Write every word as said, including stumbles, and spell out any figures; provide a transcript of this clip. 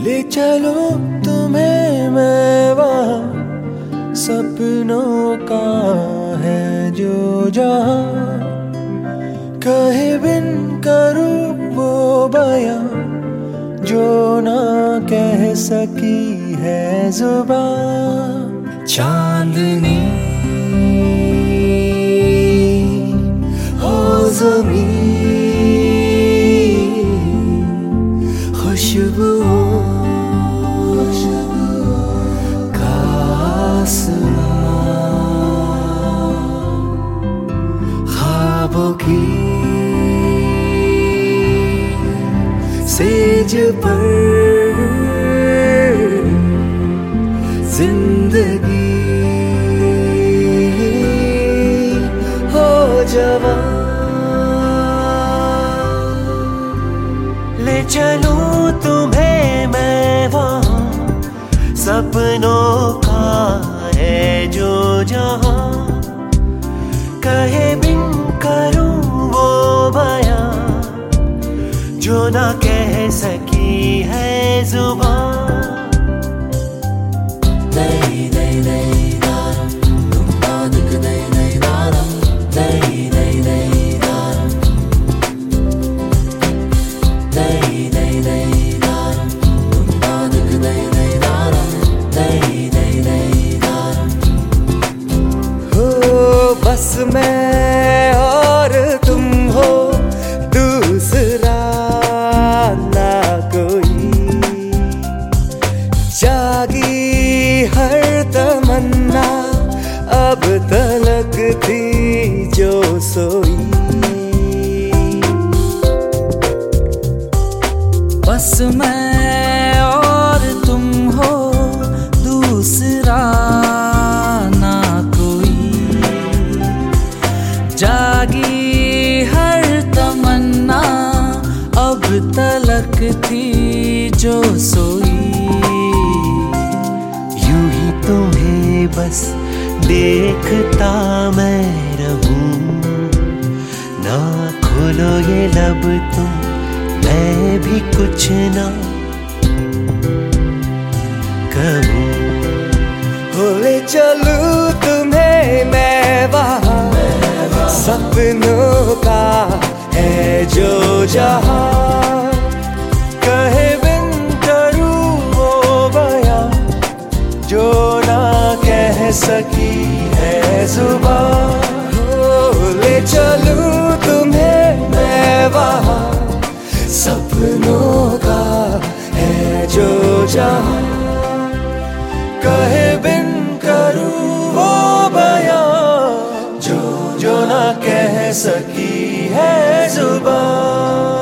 ले चलो तुम्हें मैं वहाँ, सपनों का है जो जहाँ, कहे बिन करूँ वो बयां जो ना कह सकी है जुबान। चांदनी हो ज़मीं, खुशबू का आसमां, ख्वाबों की सेज पर जिंदगी हो जवां। ले चलूं तुम्हें मैं वहाँ, सपनों का है जो जहाँ, कहे बिन करूं वो बयां जो ना कह सकी है जुबान। दई दई दई दारम, तुम तादक दई दई दारम, दई दई दई दारम, दई दई दई दारम, तुम तादक दई दई दारम, दई दई दई दारम। हो बस मैं और तुम हो, दूसरा ना कोई, जागी हर तमन्ना अब तलक थी जो सोई। बस मैं और तुम हो, दूसरा ना कोई, जागी हर तमन्ना अब तलक थी जो सोई। यूं ही तुम्हें बस देखता मैं रहूं, ना खोलो ये लब तुम, मैं भी कुछ ना कहूं। हो ले चलूं तुम्हें मैं वहाँ, सपनों का है जो जहाँ, कहे बिन करूँ वो बयां जो ना कह सकी है जुबान। हो ले चलूं तुम्हें मैं वहाँ, सपनों का है जो जहाँ, कहे बिन करूँ वो बयां जो जो ना कह सकी है जुबान।